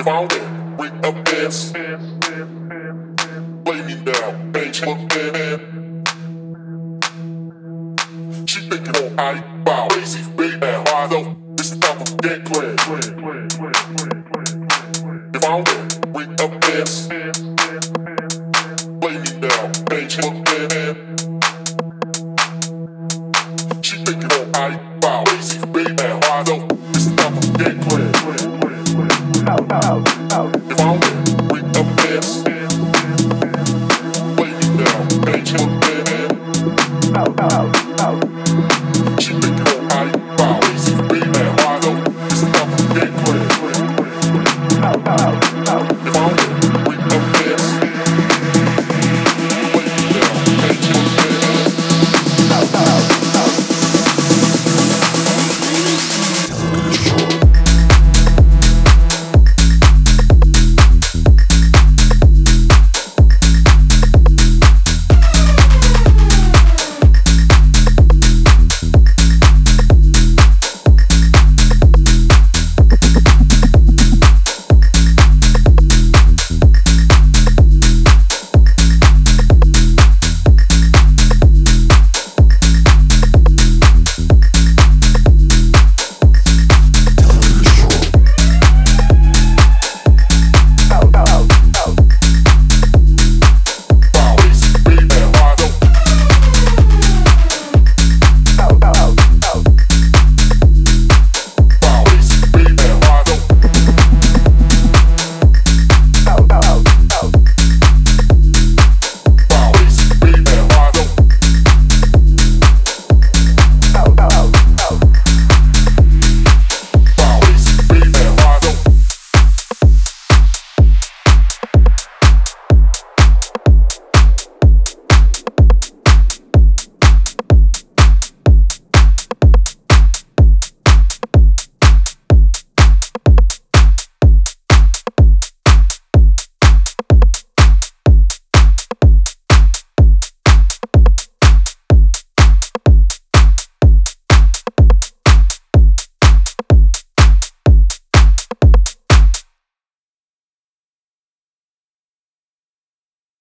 If I win, bring up dance. Play me now, ain't you man? She thinking on I bow. Crazy, baby, now. Why though? It's the type of game plan. If I win, bring up dance. Play me now, ain't you man? She thinking on I bow. Crazy, baby, now. Why though? It's the type of game plan. If I win, bring up dance. Play me now, ain't you man?